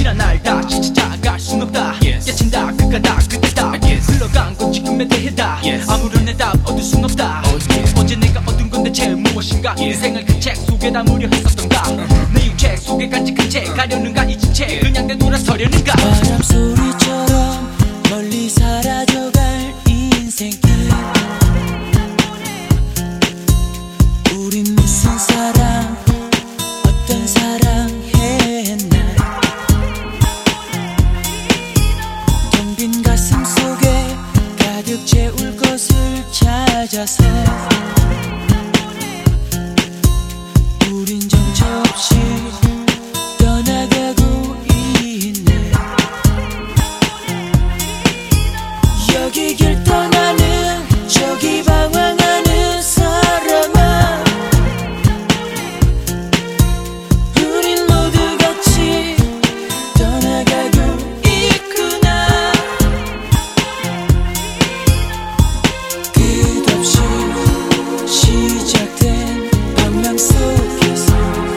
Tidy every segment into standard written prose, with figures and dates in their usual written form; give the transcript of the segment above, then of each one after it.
지난 날 다시 찾아갈 순 없다. 깨친다 그까다 그때다. 흘러간 건 지금에 대해다. 아무런 대답 얻을 순 없다. 어제 내가 얻은 건 대체 무엇인가. 인생을 그 책 속에 담으려 했었던가. 내 유책 속에 간직한 채 가려는가 이 지체 그냥 되돌아서려는가. 바람 소리처럼 멀리 사라져갈 이 인생길. 우린 무슨 사랑 어떤 사랑했나. 텅빈 가슴 속에 가득 채울 것을 찾아서 우린 정처없이 떠나가고 있네. 여기 길 떠나는 저기 방황하는 사람아, 우린 모두 같이 떠나가고 있구나. 끝없이 시작된 방랑 속에서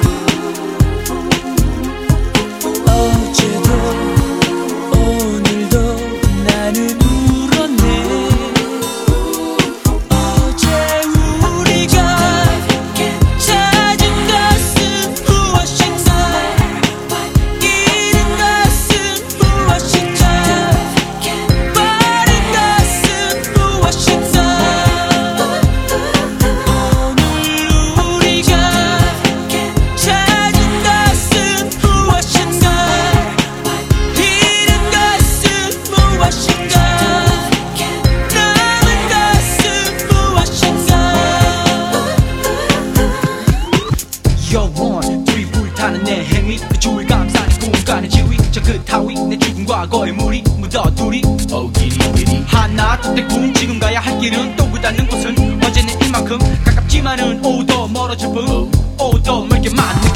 어제도 오늘도 나는 울었네. 어제 우리가 찾은 것은 무엇인가. 잃은 것은 무엇인가. 빠른 것은 무엇인가. 오늘 우리가 찾은 것은 무엇인가. 잃은 것은 무엇인가. 남은 것은 무엇인가. 영원 둘이 불타는 내 행위 그 주를 감싸는 공간의 지위 저 그 타위 내 죽은 과거의 물이 묻어두리 하나 둘 때꿈 지금 가야 할 길은 또 그닿는 곳은 어제는 이만큼 가깝지만은 오더 멀어질 뿐 오더 멀게 많네.